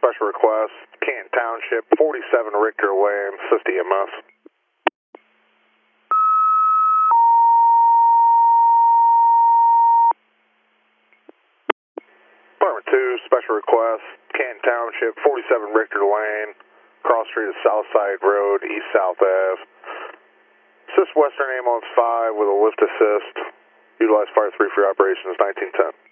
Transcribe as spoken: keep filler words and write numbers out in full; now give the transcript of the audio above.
special request, Canton Township, forty-seven Richter Lane, assist E M S. Department two, special request, Canton Township, forty-seven Richter Lane, cross street of Southside Road, East South Ave. Assist Western Ambulance five with a lift assist. Utilize Fire three for your operations, nineteen ten.